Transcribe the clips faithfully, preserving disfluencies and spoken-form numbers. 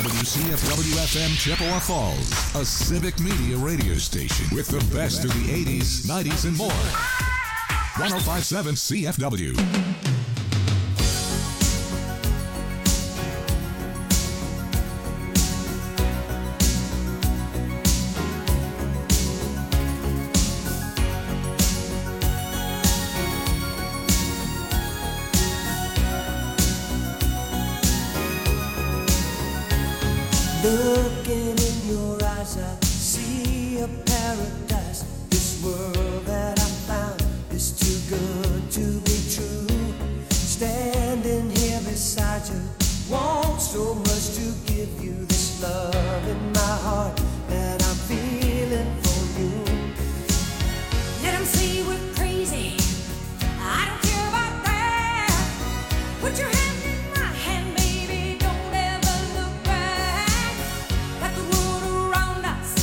W C F W F M Chippewa Falls, a civic media radio station with the best of the eighties, nineties, and more. one oh five point seven C F W. Looking in your eyes, I see a paradise. This world that I found is too good to be true. Standing here beside you, want so much to give you this love in my heart that I'm feeling for you. Let 'em say we're crazy. I don't care about that. Put your hand in my hand, baby. Don't ever look back. Got the world around us.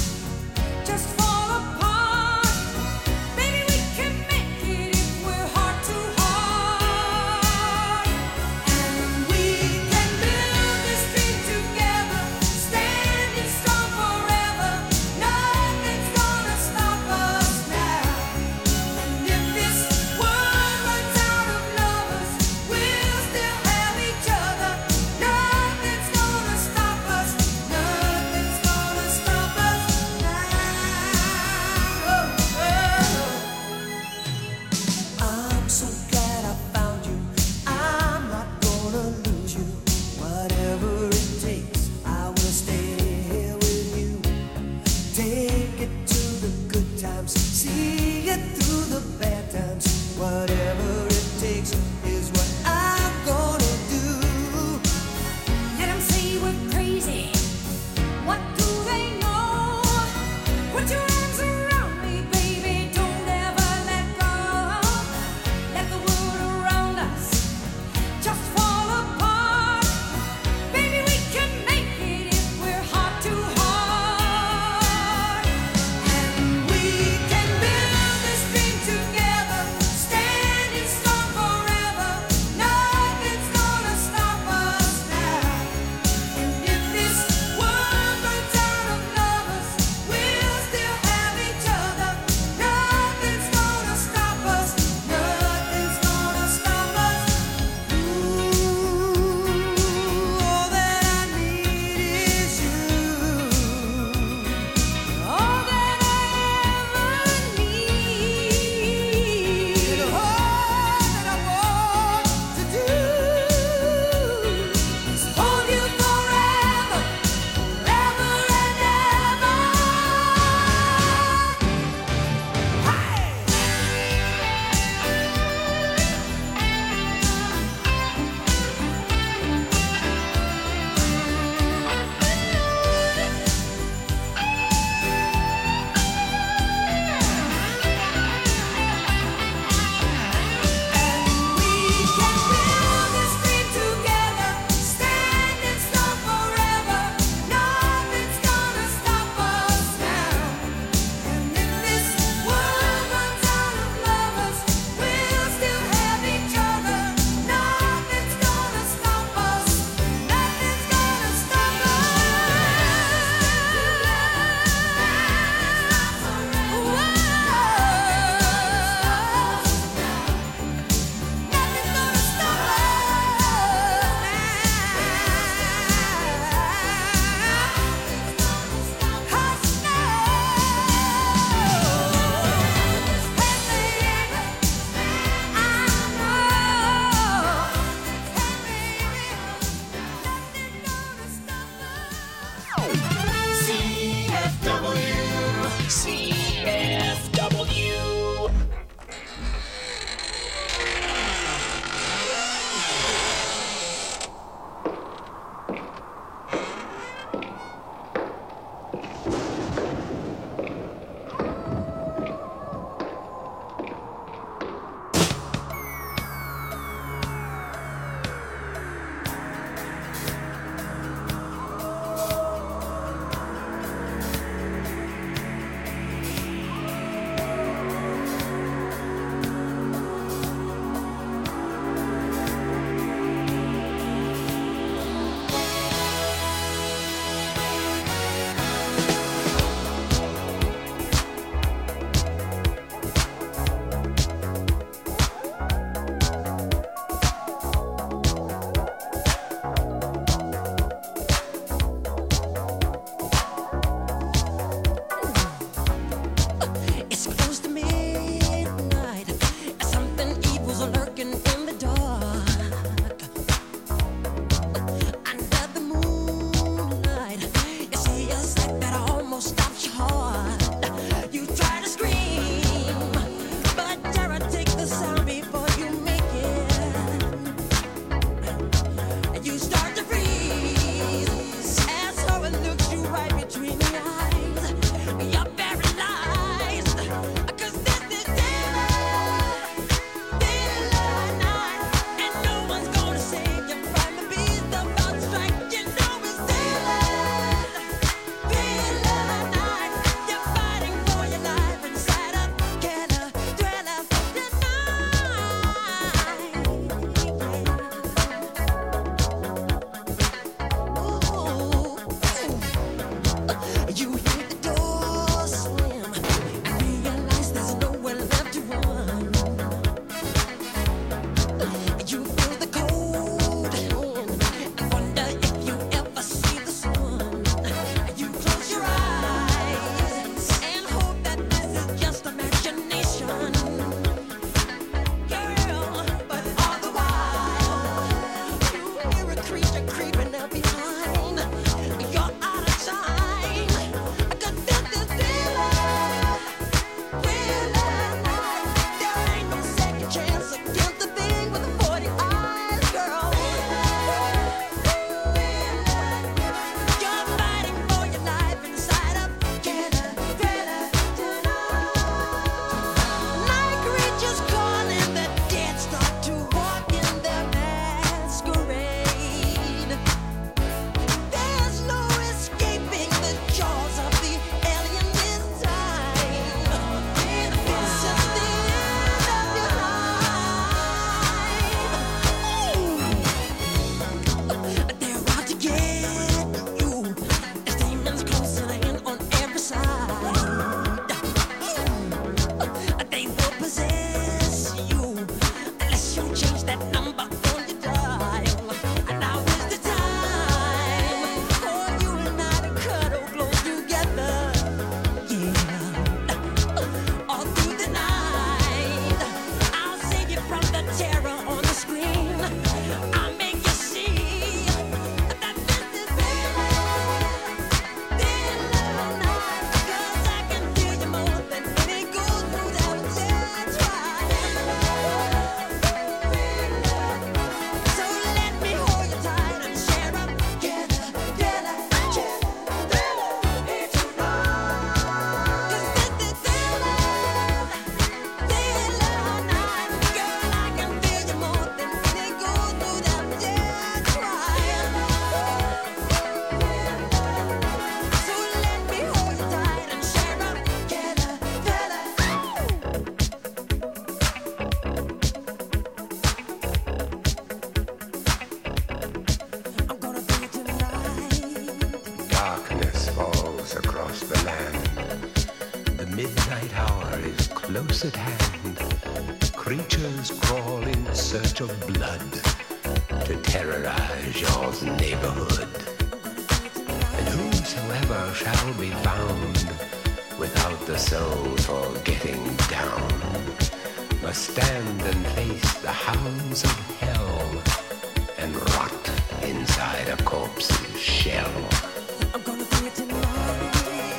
hour is close at hand. Creatures crawl in search of blood to terrorize your neighborhood. And whosoever shall be found without the soul for getting down must stand and face the hounds of hell and rot inside a corpse's shell. I'm gonna do it tonight.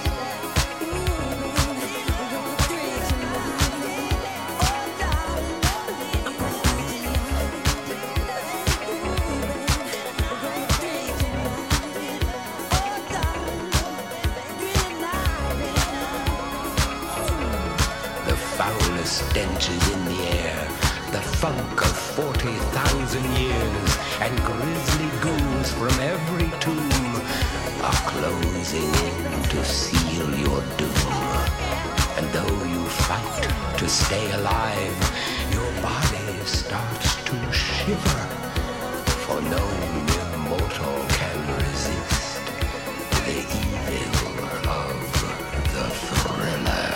Stench is in the air, the funk of forty thousand years, and grisly ghouls from every tomb are closing in to seal your doom. And though you fight to stay alive, your body starts to shiver, for no mere mortal can resist the evil of the thriller.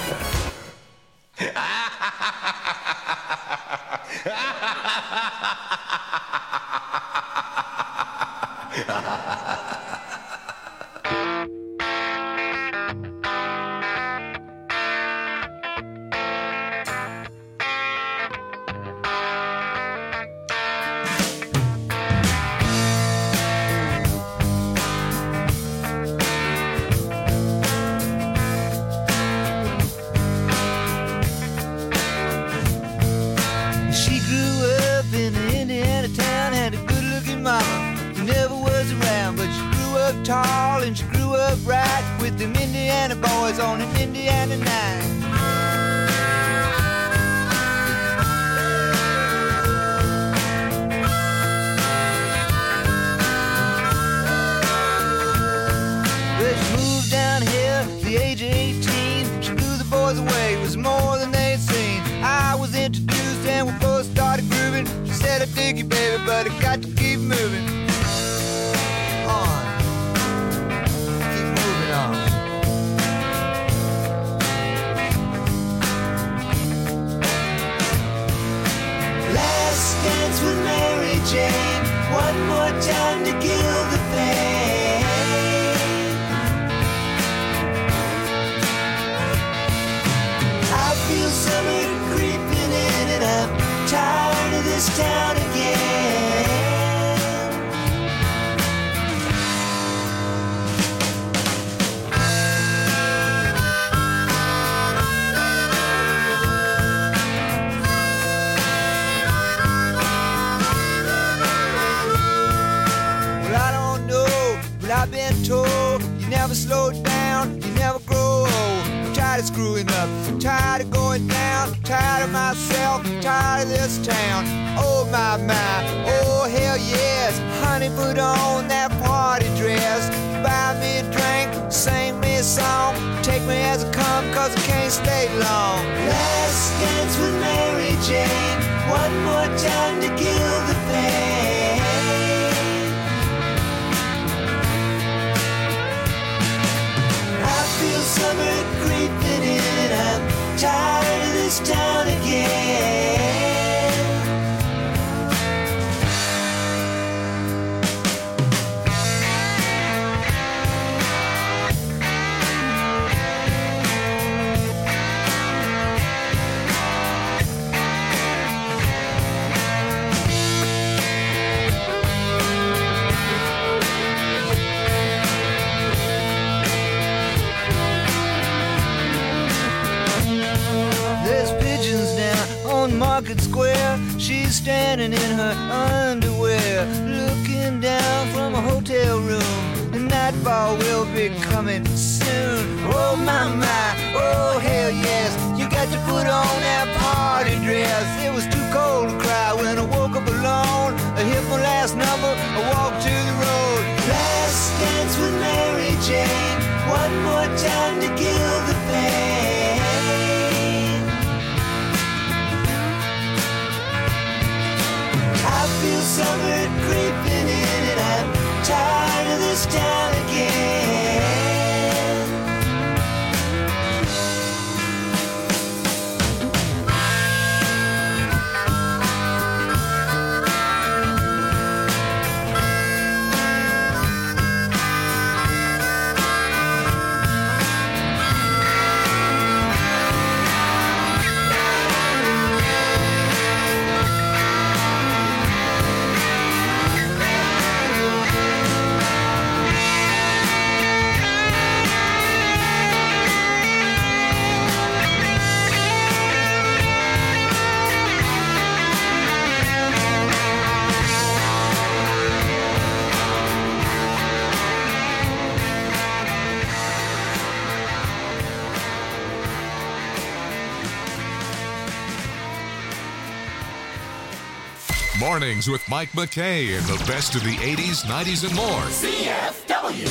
Tall and she grew up right with them Indiana boys on an Indiana night. But she moved down here at the age of eighteen. She blew the boys away, it was more than they'd seen. I was introduced and we both started grooving. She said, I dig you, baby, but I got to keep moving. Dance with Mary Jane, one more time to kill the pain. I feel summer creeping in and I'm tired of this town again. I've been told you never slow down, you never grow old. I'm tired of screwing up, I'm tired of going down, I'm tired of myself, I'm tired of this town. Oh my, my, oh hell yes. Honey, put on that party dress. Buy me a drink, sing me a song. Take me as I come, cause I can't stay long. Last dance with Mary Jane, one more time to kill the pain. I feel summer creeping in and I'm tired of this town again. Market Square, she's standing in her underwear, looking down from a hotel room. The nightfall will be coming soon. Oh my my, oh hell yes. You got to put on that party dress. It was too cold to cry when I woke up alone. I hit my last number, I walked to the road. Last dance with Mary Jane, one more time to kill the pain. I feel summer creeping in and I'm tired of this town again. Mornings with Mike McKay and the best of the eighties, nineties, and more. C F W.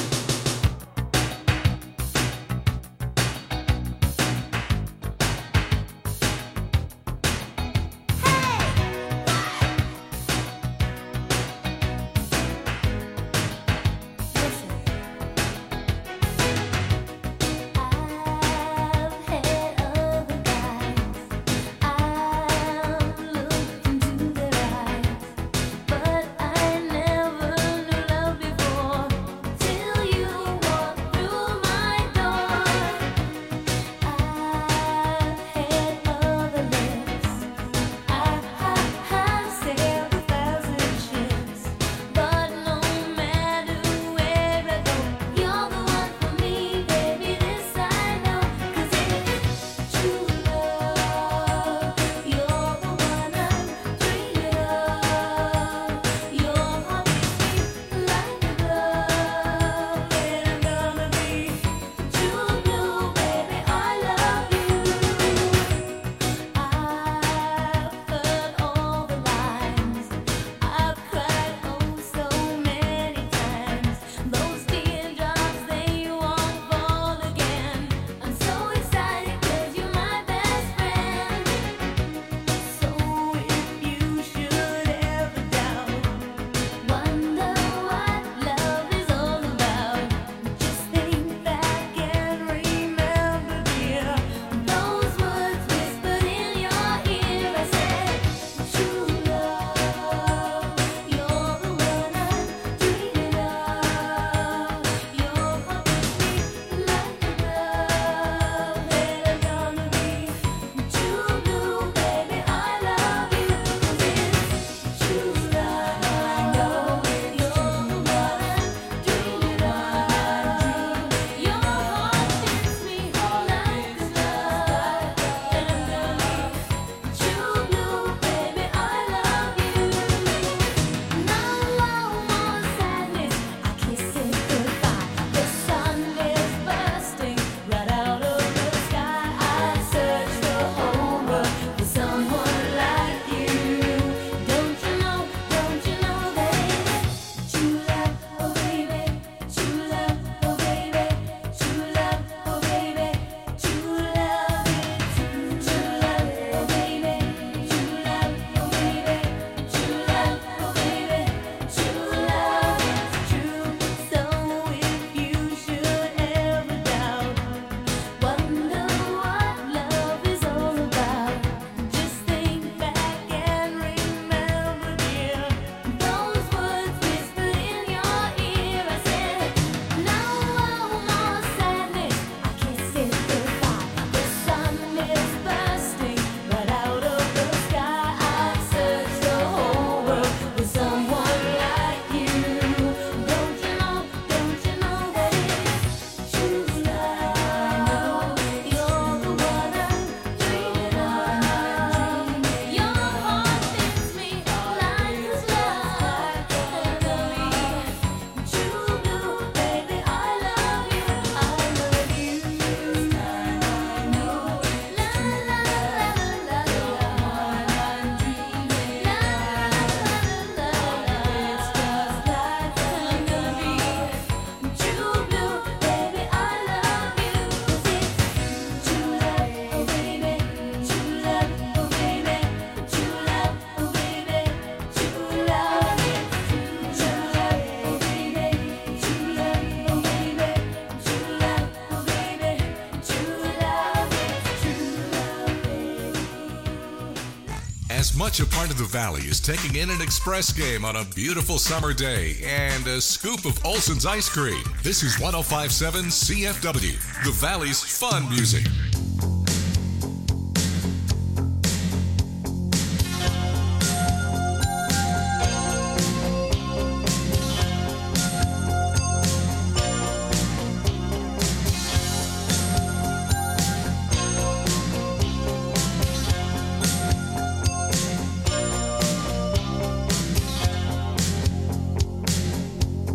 As much a part of the Valley as taking in an express game on a beautiful summer day and a scoop of Olson's ice cream. This is one oh five point seven C F W, the Valley's fun music.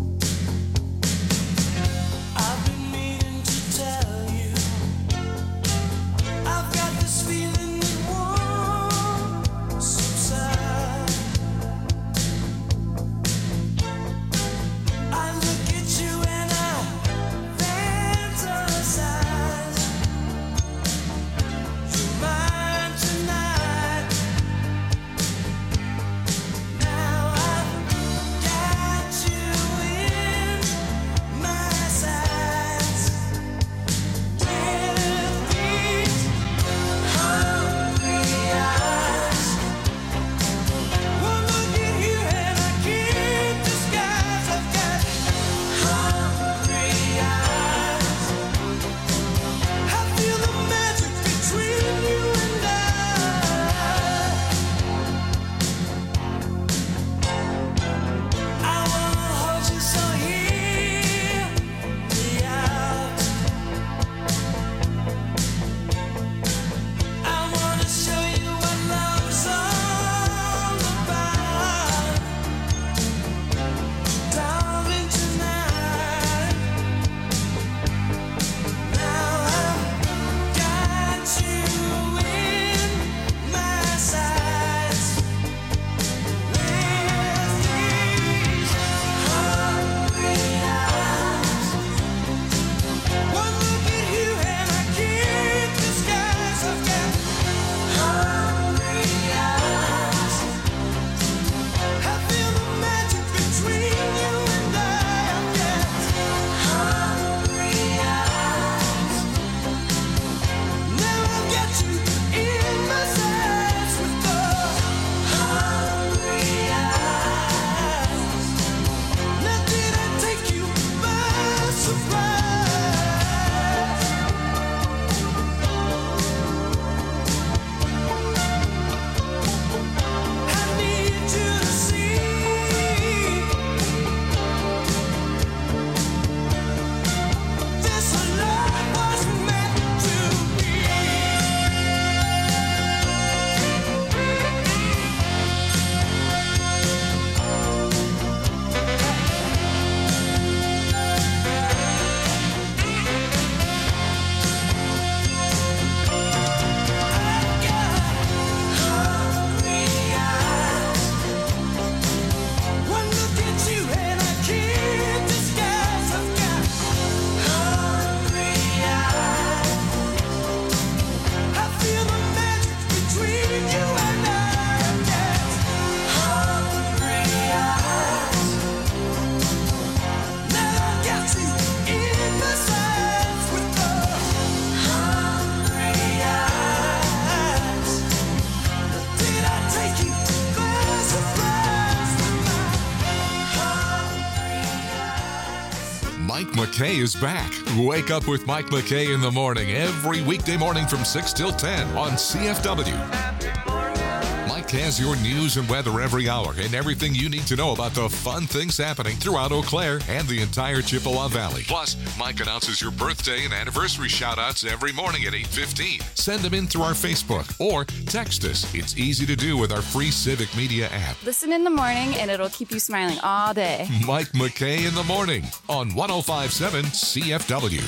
I've been meaning to tell you McKay is back. Wake up with Mike McKay in the morning every weekday morning from six till ten on C F W. Mike has your news and weather every hour and everything you need to know about the fun things happening throughout Eau Claire and the entire Chippewa Valley. Plus, Mike announces your birthday and anniversary shout-outs every morning at eight fifteen. Send them in through our Facebook or text us. It's easy to do with our free Civic Media app. Listen in the morning and it'll keep you smiling all day. Mike McKay in the morning on one oh five point seven C F W.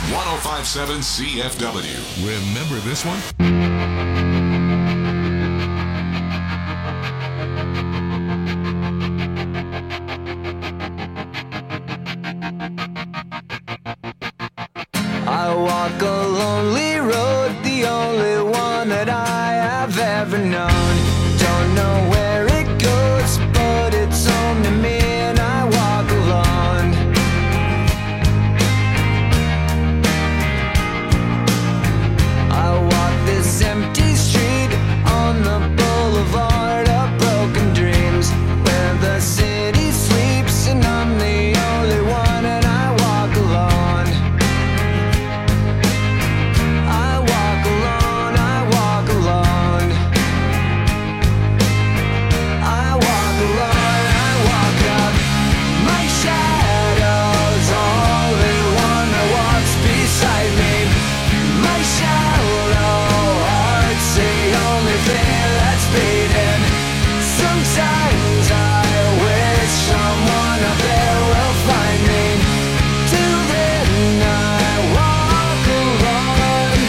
oh five point seven C F W. Remember this one? I walk a lonely road, the only one that I have ever known. Don't know where it goes, but it's home to me and I walk alone. I walk this empty street on the boulevard of broken dreams, where the city sleeps and I'm the only one and I walk alone. I walk alone, I walk alone. I walk alone, I walk up. My shadow's only one that walks beside me. My shallow heart's the only thing that's beating. Sometimes I wish someone up there will find me. Till then I walk alone.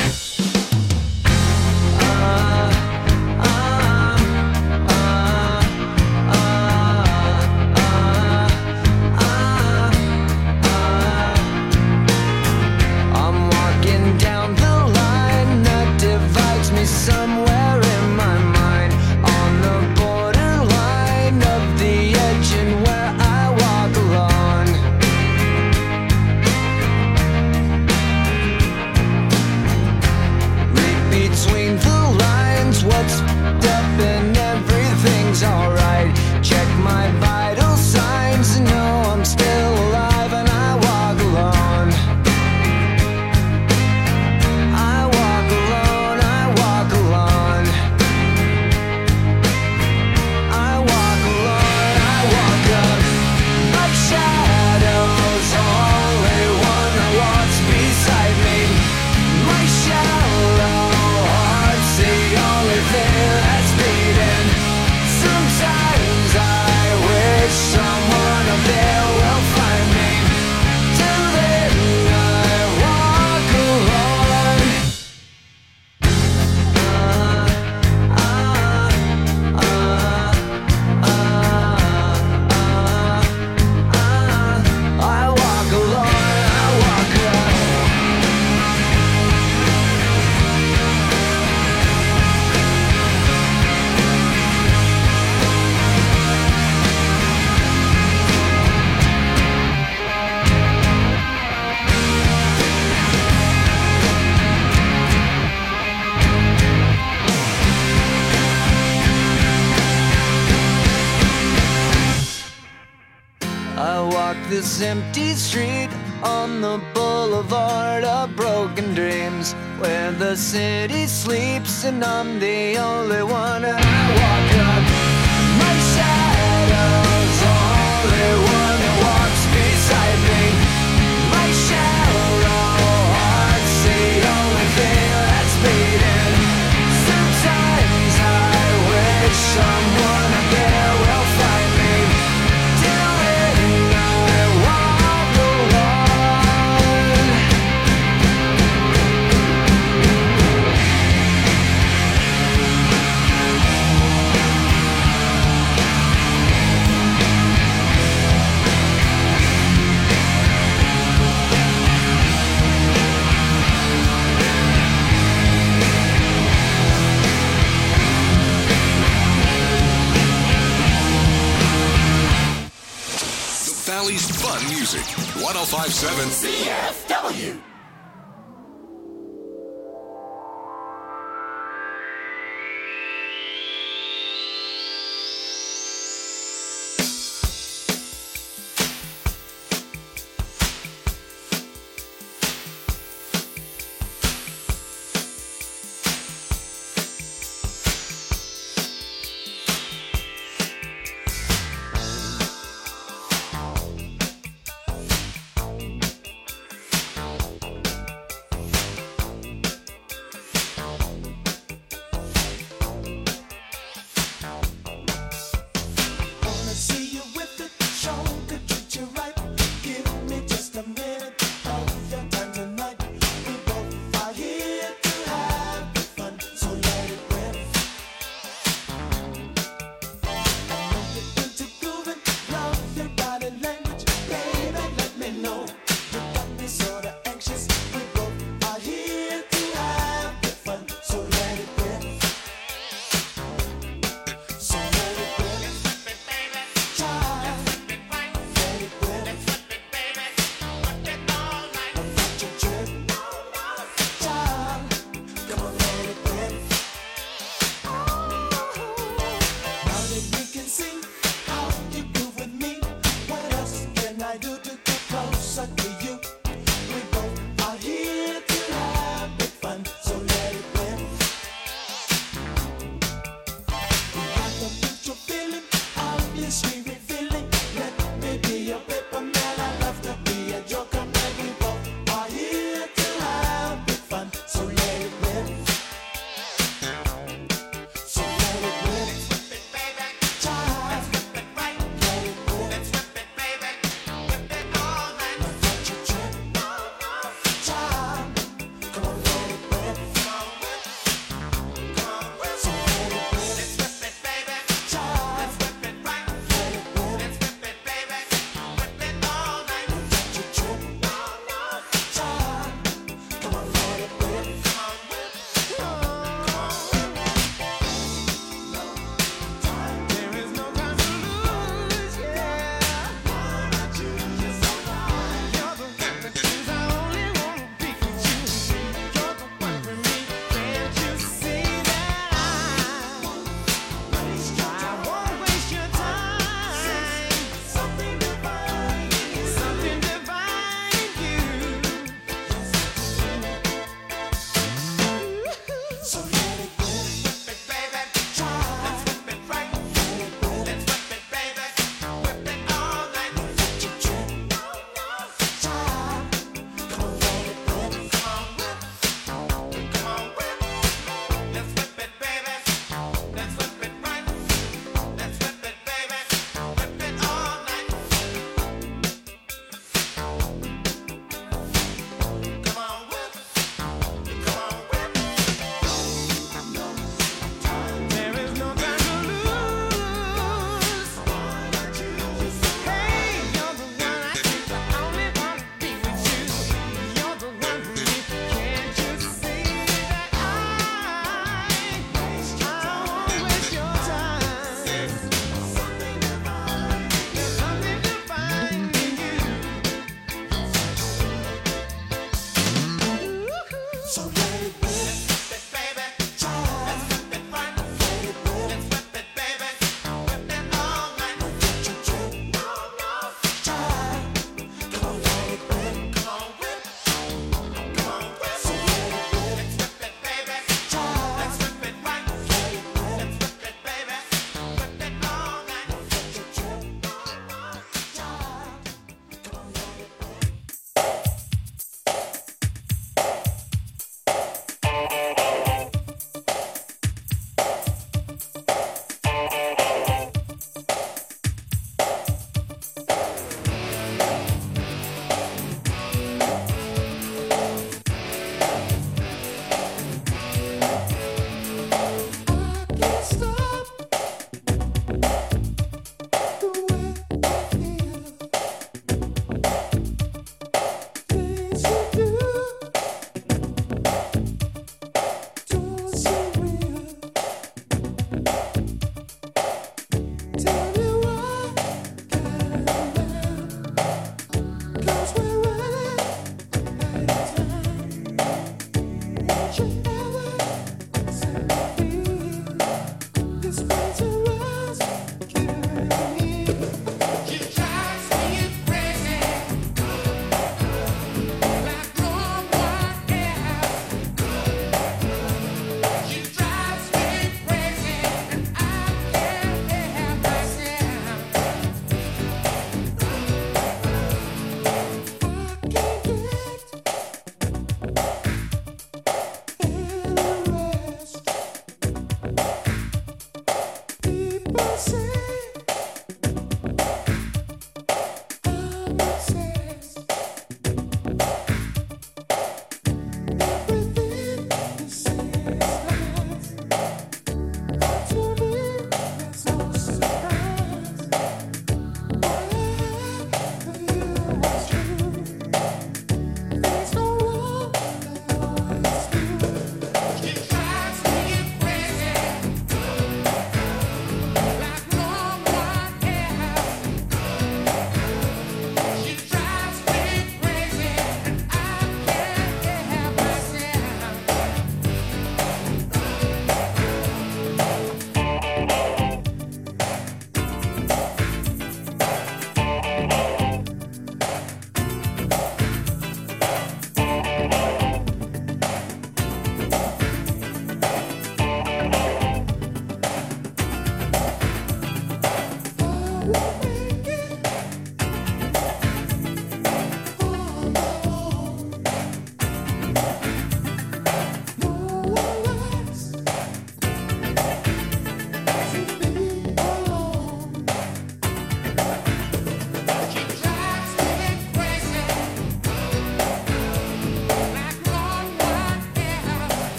I'm walking down the line that divides me somewhere in my mind, on the borderline of the edge and where I walk alone. Read between the lines, what's up and everything's alright. Check my vital signs and know I'm still alive and I walk alone. I walk alone, I walk alone. I walk alone, I walk up. My shadow's only one that walks beside me. My shallow heart's the only thing that's beating. Sometimes I wish someone up there will find me. Till then I walk alone. I walk alone, I walk alone. I walk this empty street on the boulevard of broken dreams, where the city sleeps and I'm the only one and I walk up. My shadow's only one that walks beside me. My shallow heart's the only thing that's beating. Sometimes I wish someone up there will find me. Till then I walk alone. The Valley's fun music. one oh five point seven C F W.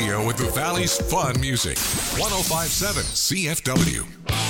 radio with the Valley's fun music. one oh five point seven C F W.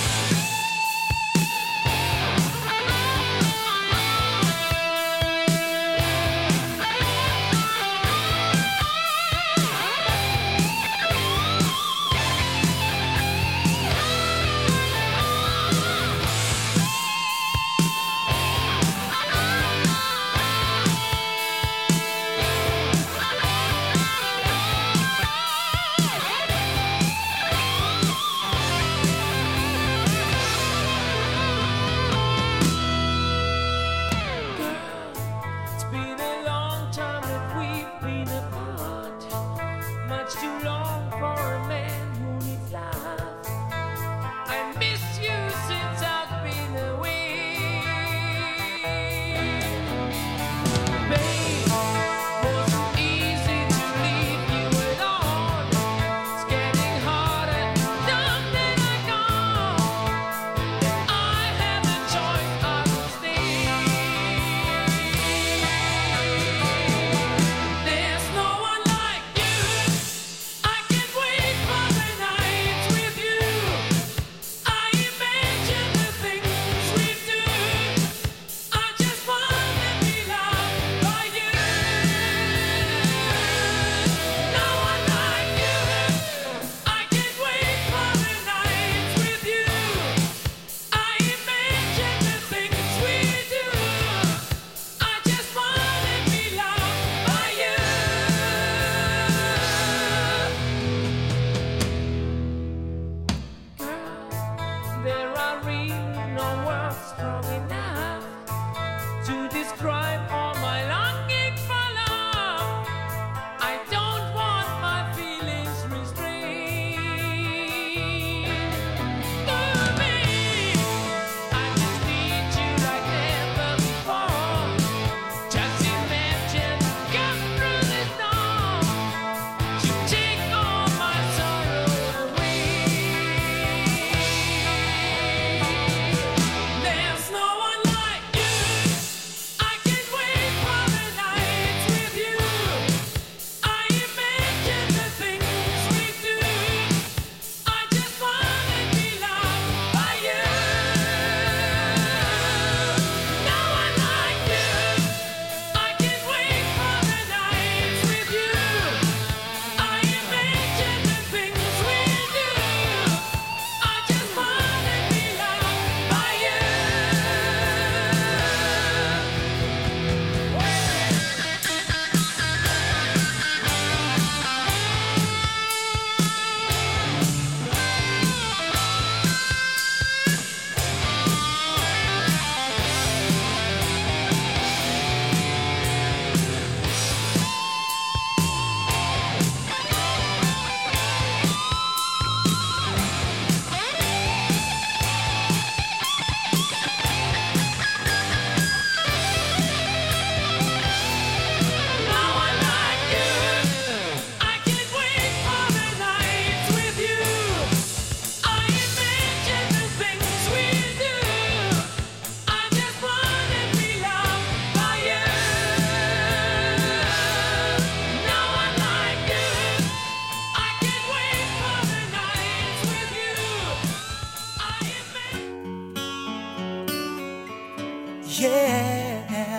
Yeah,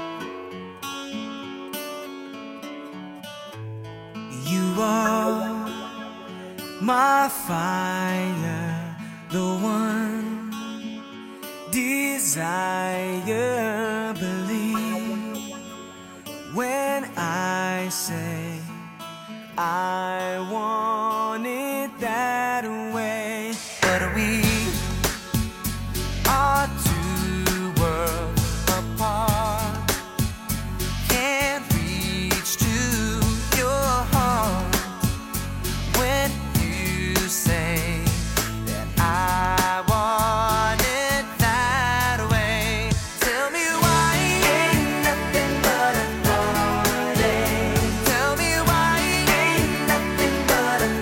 you are my fire, the one desire. Believe when I say I want it that way. But we are two worlds apart, can't reach to your heart when you say that I want it that way. Tell me why ain't nothing but a heartache. Tell me why ain't nothing but a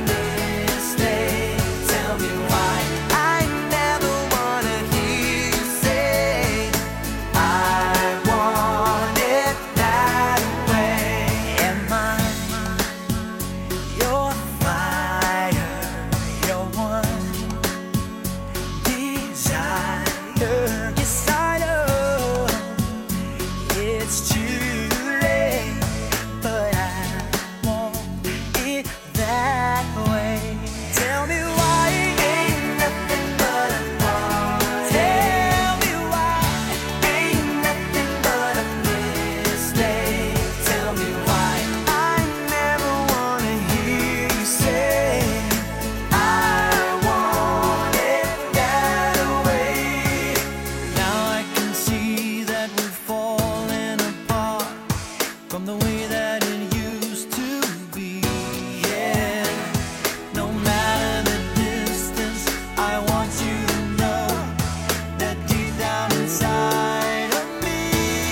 from the way that it used to be. Yeah, no matter the distance, I want you to know that deep down inside of me,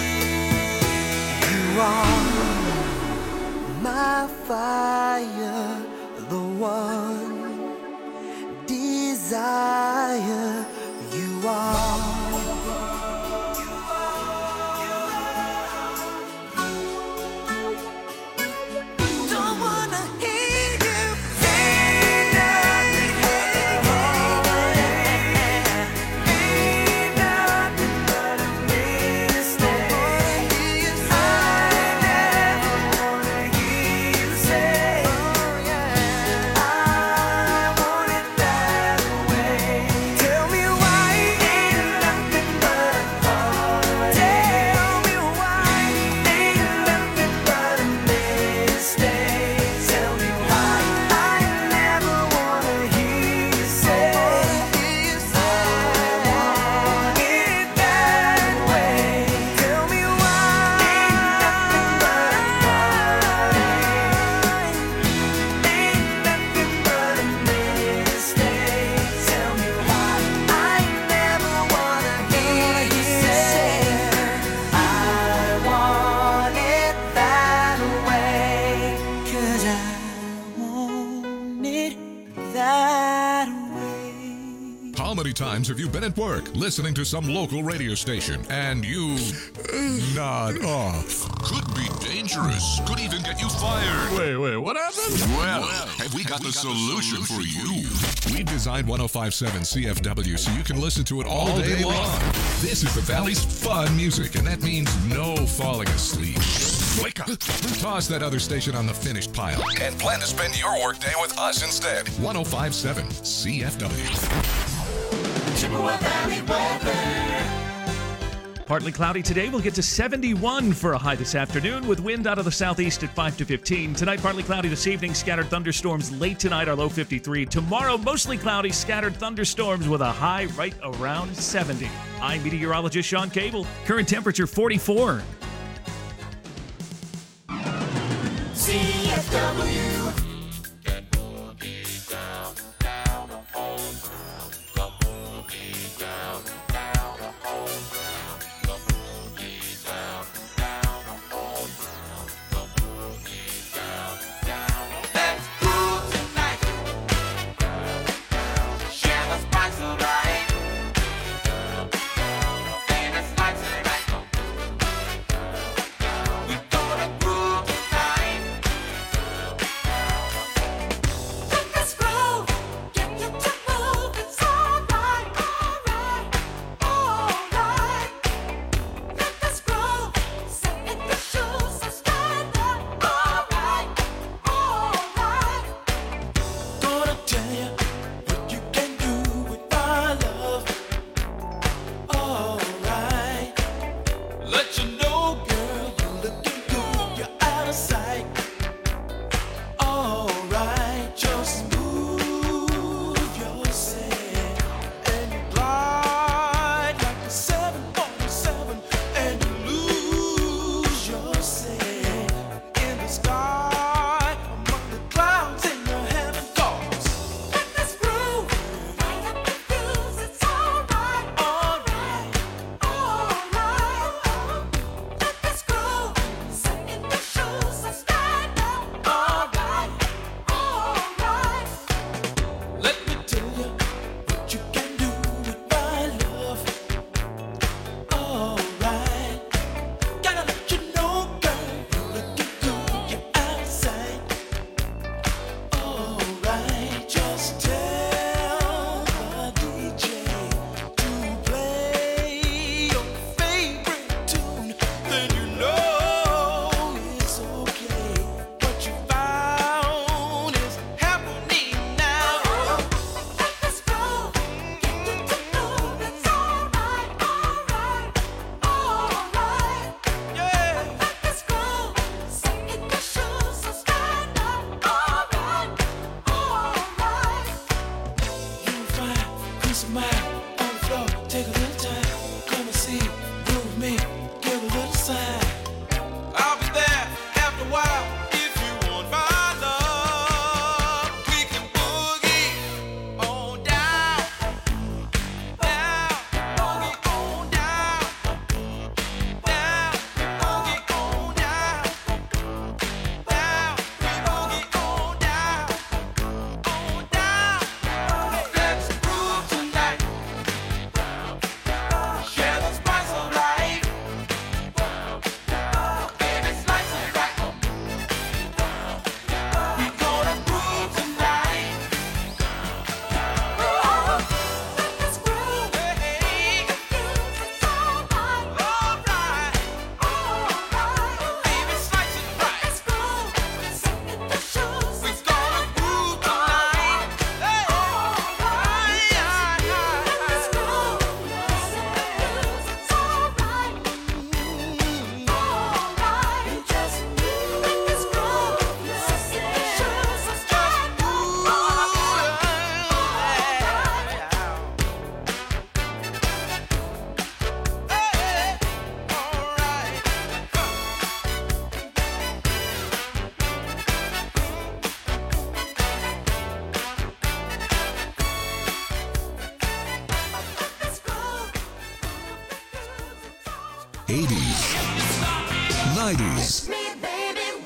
you are my fire, the one desire you are. Don't wanna hear you say nothing, ain't nothing but a mistake. I never wanna hear you say, I want it that way. Tell me why ain't nothing but a heart. Tell me why ain't nothing but a mistake. Tell me why I never wanna hear you say, I want it that way. Tell me why ain't nothing but a heartache. Ain't nothing but a mistake. Tell me why I never wanna hear you say, I want it that way. 'Cause I want it that way. How many times have you been at work listening to some local radio station and you nod off? Could be dangerous. Could even get you fired. Wait, wait, what happened? Well, have we got the solution for you? We designed one oh five point seven C F W so you can listen to it all day long. This is the Valley's fun music, and that means no falling asleep. Wake up. Toss that other station on the finished pile and plan to spend your workday with us instead. one oh five point seven C F W. Chippewa Valley weather. Partly cloudy today. We'll get to seventy-one for a high this afternoon with wind out of the southeast at five to fifteen. Tonight, partly cloudy this evening. Scattered thunderstorms late tonight, our low fifty-three. Tomorrow, mostly cloudy, scattered thunderstorms with a high right around seventy. I'm meteorologist Sean Cable. Current temperature forty-four. C F W.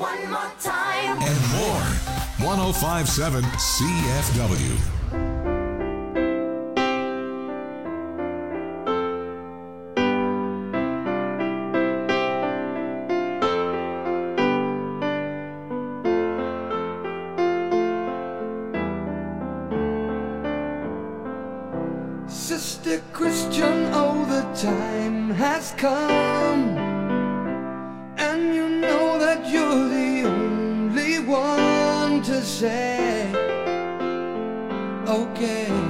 one more time. and more. one oh five point seven C F W. Sister Christian, oh, the time has come, and you know that you're the only one to say, okay.